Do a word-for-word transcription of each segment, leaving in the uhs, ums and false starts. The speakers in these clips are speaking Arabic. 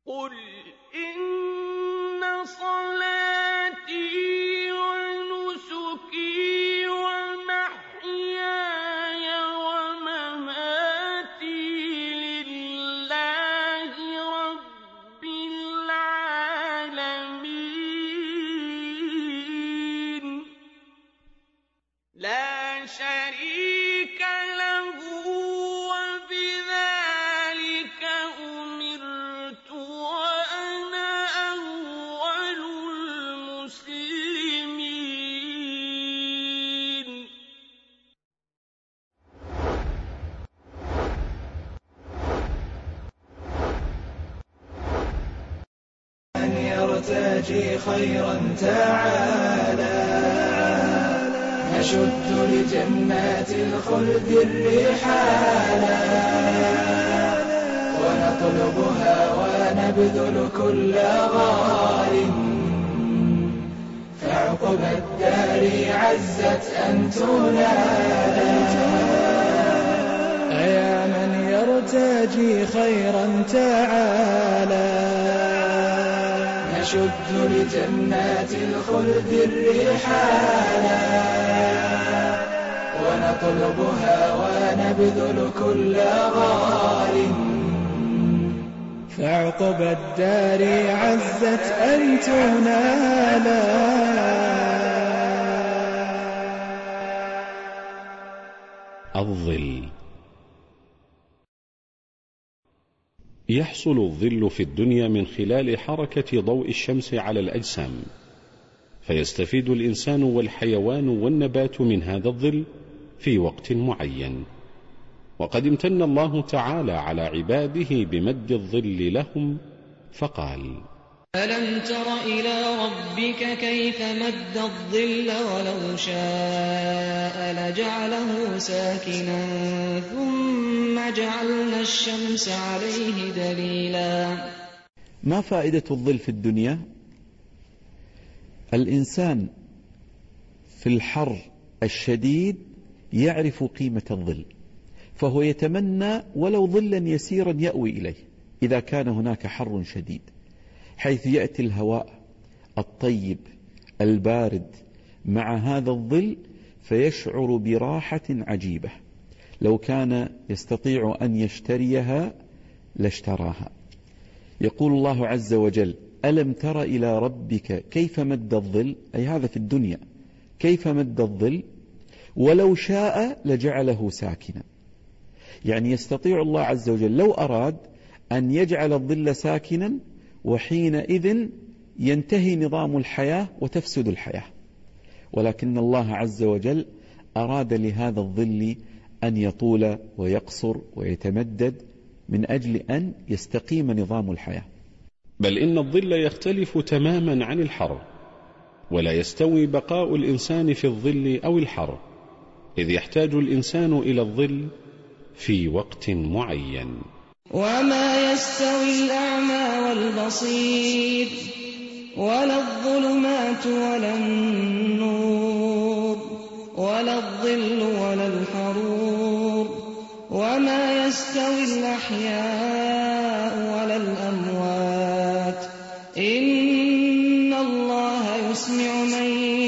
قُلْ إِنَّ صَلَاتِي وَنُسُكِي وَمَحْيَايَ وَمَمَاتِي لِلَّهِ رَبِّ الْعَالَمِينَ لَا شَرِيكَ لَهُ وَبِذَٰلِكَ أُمِرْتُ وَأَنَا أَوَّلُ الْمُسْلِمِينَ. من يرتجي خيرا تعالى نشد لجنات الخلد الرحالا ونطلبها ونبذل كل غال فعقب الدار عزت أن تنالا. أيا من يرتجي خيرا تعالى نشد لجنات الخلد الرحالا ونطلبها ونبذل كل غال فعقب الدار عزت أن تنالا. الظل. يحصل الظل في الدنيا من خلال حركة ضوء الشمس على الأجسام، فيستفيد الإنسان والحيوان والنبات من هذا الظل في وقت معين. وقد امتن الله تعالى على عباده بمد الظل لهم فقال: ألم تر إلى ربك كيف مد الظل ولو شاء لجعله ساكنا ثم جعلنا الشمس عليه دليلا. ما فائدة الظل في الدنيا؟ الإنسان في الحر الشديد يعرف قيمة الظل، فهو يتمنى ولو ظلا يسيرا يأوي إليه إذا كان هناك حر شديد، حيث يأتي الهواء الطيب البارد مع هذا الظل فيشعر براحة عجيبة. لو كان يستطيع أن يشتريها لاشتراها. يقول الله عز وجل: ألم تر إلى ربك كيف مد الظل، أي هذا في الدنيا كيف مد الظل، ولو شاء لجعله ساكنا. يعني يستطيع الله عز وجل لو أراد أن يجعل الظل ساكنا، وحينئذ ينتهي نظام الحياة وتفسد الحياة، ولكن الله عز وجل أراد لهذا الظل أن يطول ويقصر ويتمدد من أجل أن يستقيم نظام الحياة. بل إن الظل يختلف تماما عن الحر، ولا يستوي بقاء الإنسان في الظل أو الحر، إذ يحتاج الإنسان إلى الظل في وقت معين. وما يستوي الأعمى والبصير ولا الظلمات ولا النور ولا الظل ولا الحرور وما يستوي الأحياء ولا الأموات إن الله يسمع من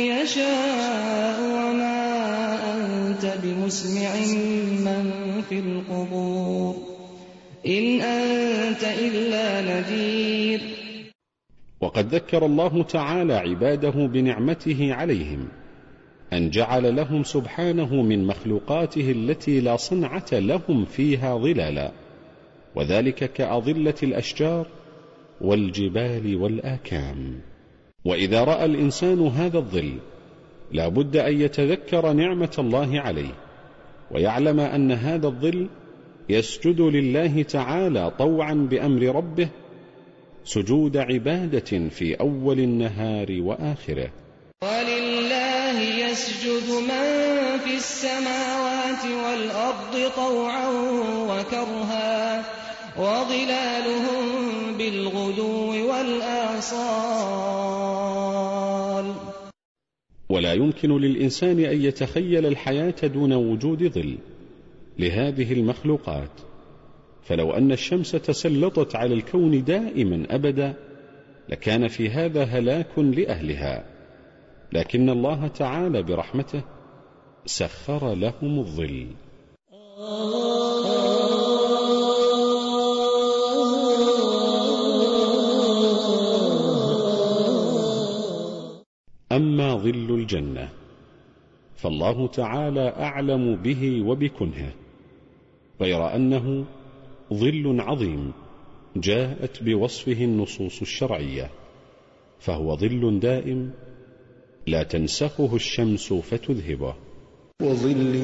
يشاء وما أنت بمسمع من في القبور إن أنت إلا نذير. وقد ذكر الله تعالى عباده بنعمته عليهم، أن جعل لهم سبحانه من مخلوقاته التي لا صنعة لهم فيها ظلالا، وذلك كأظلة الأشجار والجبال والآكام. وإذا رأى الإنسان هذا الظل لا بد أن يتذكر نعمة الله عليه، ويعلم أن هذا الظل يسجد لله تعالى طوعا بأمر ربه سجود عبادة في أول النهار وآخره. ولله يسجد من في السماوات والأرض طوعا وكرها وظلالهم بالغدو والآصال. ولا يمكن للإنسان أن يتخيل الحياة دون وجود ظل لهذه المخلوقات، فلو أن الشمس تسلطت على الكون دائما أبدا لكان في هذا هلاك لأهلها، لكن الله تعالى برحمته سخر لهم الظل. أما ظل الجنة فالله تعالى أعلم به وبكنهه، غير أنه ظل عظيم جاءت بوصفه النصوص الشرعية، فهو ظل دائم لا تنسخه الشمس فتذهبه. وظل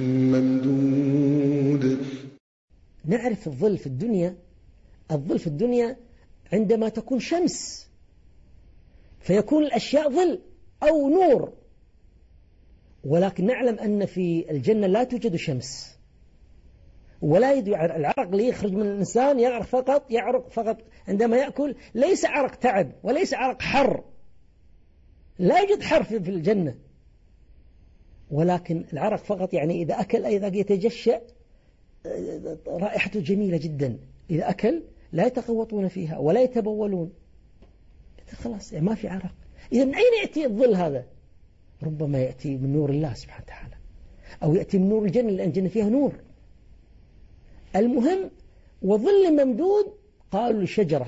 ممدود. نعرف الظل في الدنيا، الظل في الدنيا عندما تكون شمس فيكون الأشياء ظل أو نور، ولكن نعلم أن في الجنة لا توجد شمس، ولا يدعى العرق اللي يخرج من الإنسان يعرق فقط يعرق فقط عندما يأكل، ليس عرق تعب وليس عرق حر، لا يوجد حر في الجنة، ولكن العرق فقط يعني إذا أكل إذا يتجشأ رائحته جميلة جدا، إذا أكل لا يتقوطون فيها ولا يتبولون، خلاص يعني ما في عرق. إذا من أين يأتي الظل هذا؟ ربما يأتي من نور الله سبحانه وتعالى، أو يأتي من نور الجنة لأن الجنة فيها نور. المهم وظل ممدود قالوا الشجرة،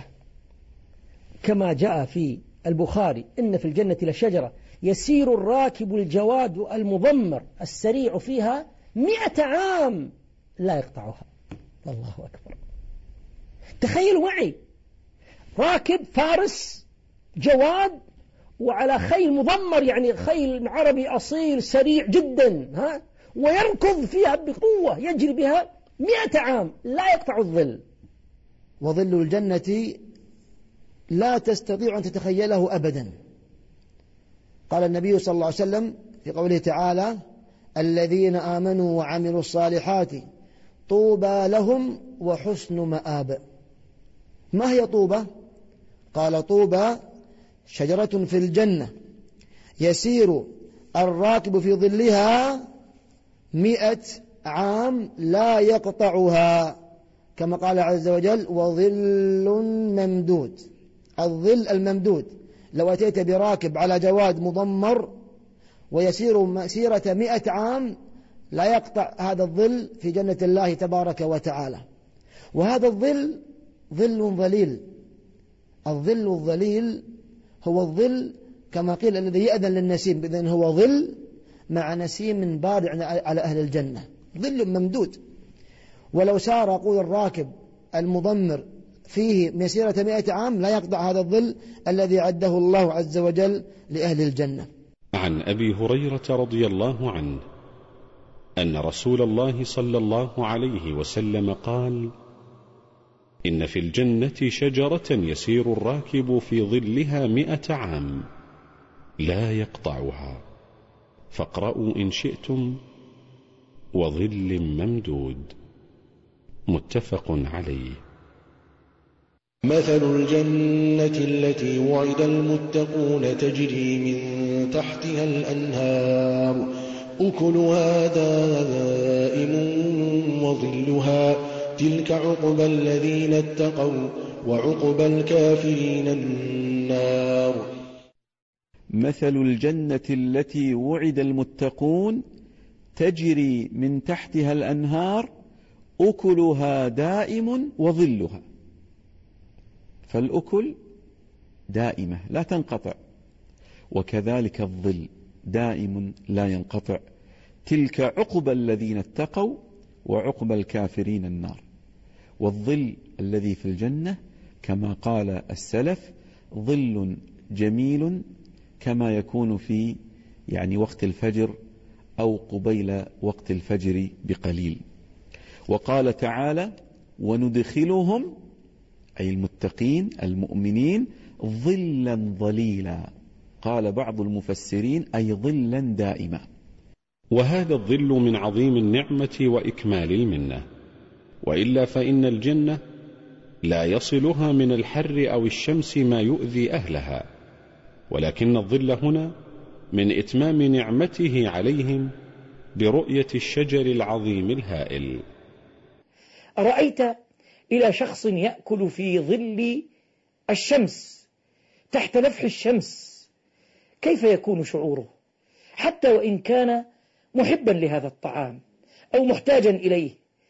كما جاء في البخاري إن في الجنة لشجرة يسير الراكب الجواد المضمر السريع فيها مئة عام لا يقطعها. الله أكبر. تخيلوا معي راكب فارس جواد وعلى خيل مضمر، يعني خيل عربي أصيل سريع جدا، ها، ويركض فيها بقوة يجري بها مئة عام لا يقطع الظل. وظل الجنة لا تستطيع أن تتخيله أبدا. قال النبي صلى الله عليه وسلم في قوله تعالى الذين آمنوا وعملوا الصالحات طوبى لهم وحسن مآب. ما هي طوبى؟ قال طوبى شجرة في الجنة يسير الراكب في ظلها مئة عام لا يقطعها، كما قال عز وجل وظل ممدود. الظل الممدود لو أتيت براكب على جواد مضمر ويسير مسيرة مئة عام لا يقطع هذا الظل في جنة الله تبارك وتعالى. وهذا الظل ظل ظليل. الظل الظليل هو الظل كما قيل الذي يأذن للنسيم، بإذن هو ظل مع نسيم بارع على أهل الجنة، ظل ممدود. ولو سار قول الراكب المضمر فيه مسيرة مئة عام لا يقطع هذا الظل الذي عده الله عز وجل لأهل الجنة. عن أبي هريرة رضي الله عنه أن رسول الله صلى الله عليه وسلم قال إن في الجنة شجرة يسير الراكب في ظلها مئة عام لا يقطعها، فاقرأوا إن شئتم وظل ممدود. متفق عليه. مثل الجنة التي وعد المتقون تجري من تحتها الأنهار أكلها دائم وظلها تلك عقبى الذين اتقوا وعقبى الكافرين النار. مثل الجنة التي وعد المتقون تجري من تحتها الأنهار أكلها دائم وظلها. فالأكل دائمة لا تنقطع، وكذلك الظل دائم لا ينقطع. تلك عقبى الذين اتقوا وعقبى الكافرين النار. والظل الذي في الجنة كما قال السلف ظل جميل كما يكون في يعني وقت الفجر أو قبيل وقت الفجر بقليل. وقال تعالى وندخلهم أي المتقين المؤمنين ظلا ظليلا. قال بعض المفسرين أي ظلا دائما. وهذا الظل من عظيم النعمة وإكمال المنة، وإلا فإن الجنة لا يصلها من الحر أو الشمس ما يؤذي أهلها، ولكن الظل هنا من إتمام نعمته عليهم برؤية الشجر العظيم الهائل. أرأيت إلى شخص يأكل في ظل الشمس تحت لفح الشمس، كيف يكون شعوره؟ حتى وإن كان محبا لهذا الطعام أو محتاجا إليه،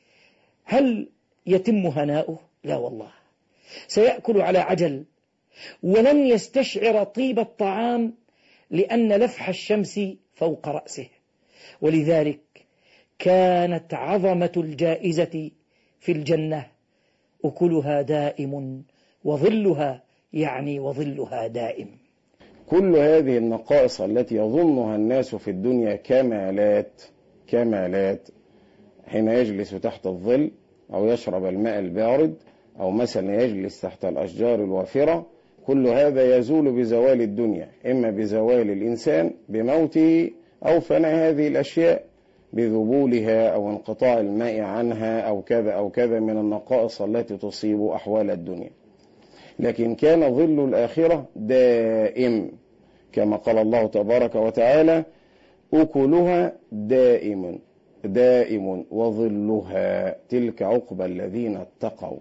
هل يتم هناؤه؟ لا والله، سيأكل على عجل ولن يستشعر طيب الطعام لأن لفح الشمس فوق رأسه. ولذلك كانت عظمة الجائزة في الجنة أكلها دائم وظلها، يعني وظلها دائم. كل هذه النقائص التي يظنها الناس في الدنيا كمالات كمالات حين يجلس تحت الظل أو يشرب الماء البارد أو مثلا يجلس تحت الأشجار الوافرة، كل هذا يزول بزوال الدنيا، إما بزوال الإنسان بموته أو فناء هذه الأشياء بذبولها أو انقطاع الماء عنها أو كذا أو كذا من النقائص التي تصيب أحوال الدنيا. لكن كان ظل الآخرة دائم كما قال الله تبارك وتعالى: أكلها دائم دائم وظلها تلك عقبى الذين اتقوا.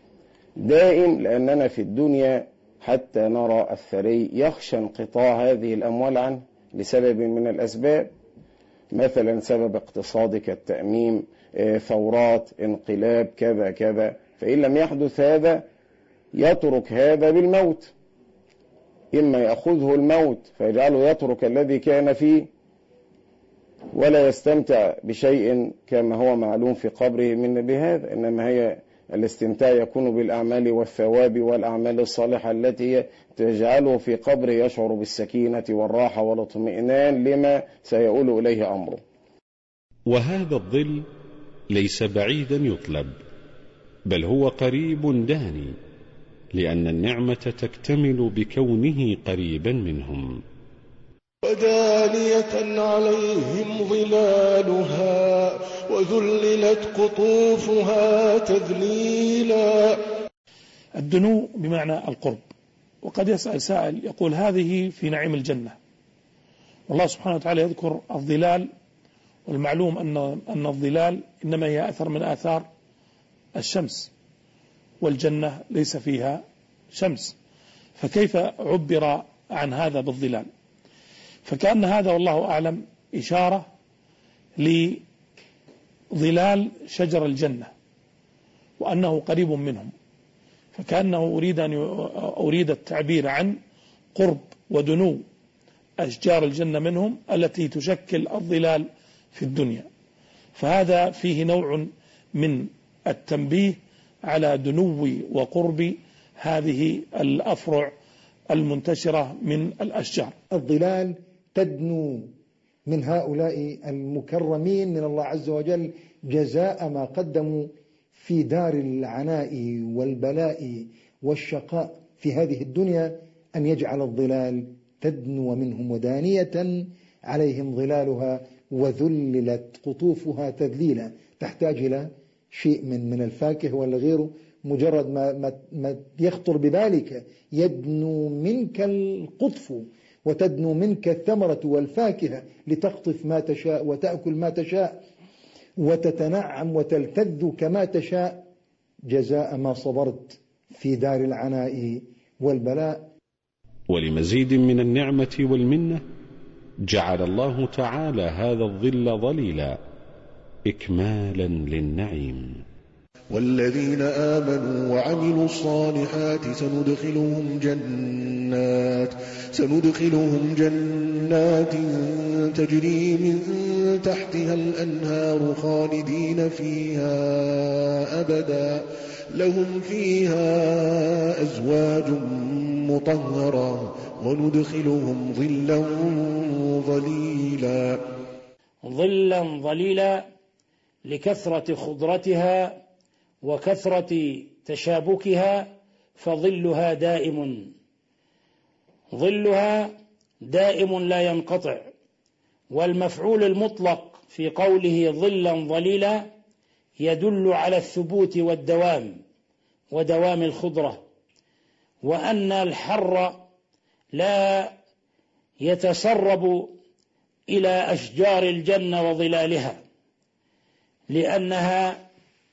دائم لأننا في الدنيا حتى نرى الثري يخشى انقطاع هذه الأموال عنه لسبب من الأسباب، مثلا سبب اقتصادي كالتأميم، ثورات، انقلاب، كذا كذا، فإن لم يحدث هذا يترك هذا بالموت، إما يأخذه الموت فيجعله يترك الذي كان فيه ولا يستمتع بشيء كما هو معلوم في قبره من بهذا، إنما هي الاستمتاع يكون بالأعمال والثواب والأعمال الصالحة التي تجعله في قبره يشعر بالسكينة والراحة والاطمئنان لما سيؤول إليه أمره. وهذا الظل ليس بعيدا يطلب، بل هو قريب داني، لأن النعمة تكتمل بكونه قريبا منهم. ودانية عليهم ظلالها وذللت قطوفها تذليلا. الدنو بمعنى القرب. وقد يسأل سائل يقول هذه في نعيم الجنة، والله سبحانه وتعالى يذكر الظلال، والمعلوم أن أن الظلال إنما هي أثر من آثار الشمس، والجنة ليس فيها شمس، فكيف عبر عن هذا بالظلال؟ فكأن هذا والله أعلم إشارة لظلال شجر الجنة وأنه قريب منهم، فكأنه أريد أن أريد التعبير عن قرب ودنو أشجار الجنة منهم التي تشكل الظلال في الدنيا. فهذا فيه نوع من التنبيه على دنو وقرب هذه الأفرع المنتشرة من الأشجار. الظلال تدنو من هؤلاء المكرمين من الله عز وجل جزاء ما قدموا في دار العناء والبلاء والشقاء في هذه الدنيا، أن يجعل الظلال تدنو منهم ودانية عليهم ظلالها وذللت قطوفها تذليلا. تحتاج إلى شيء من من الفاكهة ولا غيره، مجرد ما, ما, ما يخطر ببالك يدنو منك القطف وتدنو منك الثمرة والفاكهة لتقطف ما تشاء وتأكل ما تشاء وتتنعم وتلتذ كما تشاء جزاء ما صبرت في دار العناء والبلاء. ولمزيد من النعمة والمنة جعل الله تعالى هذا الظل ظليلا إكمالا للنعيم. والذين آمنوا وعملوا الصالحات سندخلهم جنات سندخلهم جنات تجري من تحتها الأنهار خالدين فيها أبدا لهم فيها أزواج مطهرة وندخلهم ظلا ظليلا. ظلا ظليلا لكثرة خضرتها وكثرة تشابكها، فظلها دائم، ظلها دائم لا ينقطع. والمفعول المطلق في قوله ظلا ظليلا يدل على الثبوت والدوام ودوام الخضرة، وأن الحر لا يتسرب إلى أشجار الجنة وظلالها، لأنها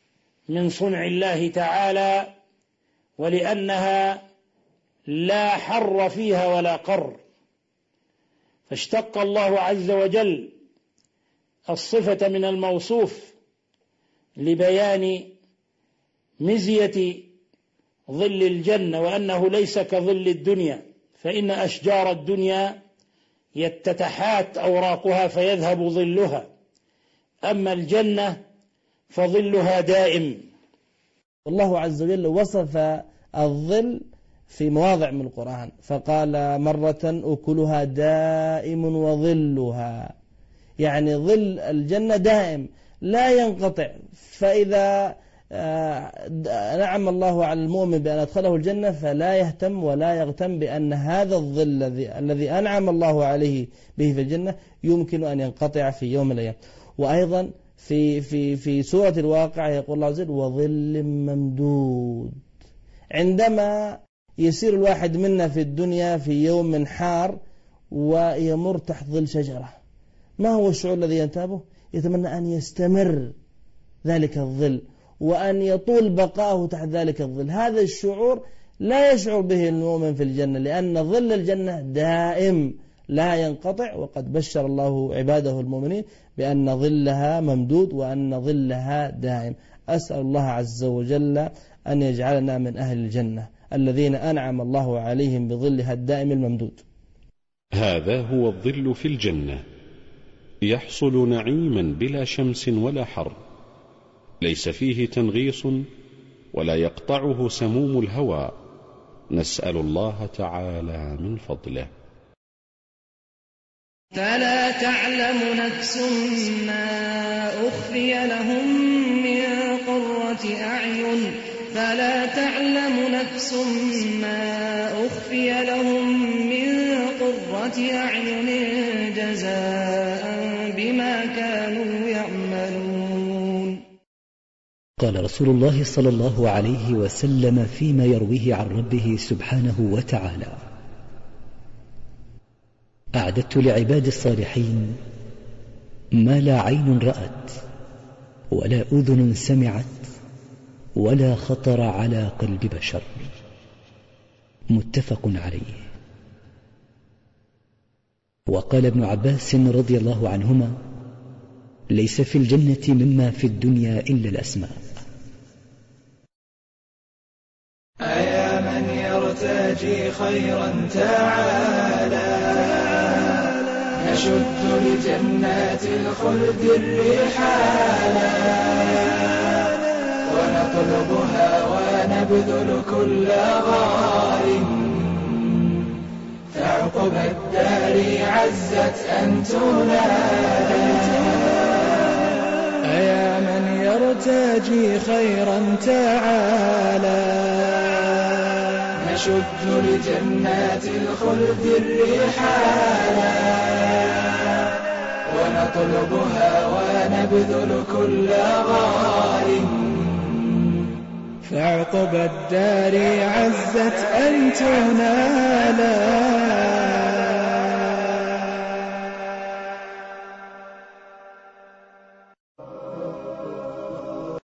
من صنع الله تعالى، ولأنها لا حر فيها ولا قر، فاشتق الله عز وجل الصفة من الموصوف لبيان مزية ظل الجنة، وأنه ليس كظل الدنيا، فإن أشجار الدنيا يتتحات أوراقها فيذهب ظلها، أما الجنة فظلها دائم. الله عز وجل وصف الظل في مواضع من القرآن، فقال مرة أكلها دائم وظلها، يعني ظل الجنة دائم لا ينقطع. فإذا نعم الله على المؤمن بأن أدخله الجنة فلا يهتم ولا يغتم بأن هذا الظل الذي أنعم الله عليه به في الجنة يمكن أن ينقطع في يوم من الأيام. وأيضا في في في سورة الواقع يقول الله عز وجل وظل ممدود. عندما يسير الواحد منا في الدنيا في يوم حار ويمر تحت ظل شجرة، ما هو الشعور الذي ينتابه؟ يتمنى أن يستمر ذلك الظل وأن يطول بقاءه تحت ذلك الظل. هذا الشعور لا يشعر به المؤمن في الجنة، لأن ظل الجنة دائم لا ينقطع، وقد بشر الله عباده المؤمنين بأن ظلها ممدود وأن ظلها دائم. أسأل الله عز وجل أن يجعلنا من أهل الجنة الذين أنعم الله عليهم بظلها الدائم الممدود. هذا هو الظل في الجنة، يحصل نعيما بلا شمس ولا حر، ليس فيه تنغيص ولا يقطعه سموم الهوى، نسأل الله تعالى من فضله. فلا تعلم نفس ما أخفي لهم من قرة أعين فلا تعلم نفس ما أخفي لهم من قرة أعين جزاء بما كانوا يعملون. قال رسول الله صلى الله عليه وسلم فيما يرويه عن ربه سبحانه وتعالى: أعددت لعباد الصالحين ما لا عين رأت ولا أذن سمعت ولا خطر على قلب بشر. متفق عليه. وقال ابن عباس رضي الله عنهما: ليس في الجنة مما في الدنيا إلا الأسماء. أيا من يرتجي خيرا تعالى نشد لجنات الخلد الرحالا ونطلبها ونبذل كل غار فعقب الدار عزت أن تنال. أيا من يرتجي خيرا تعالى نشد لجنات الخلد الرحالا ونطلبها ونبذل كل غار فعقب الدار عزت أن تنالا.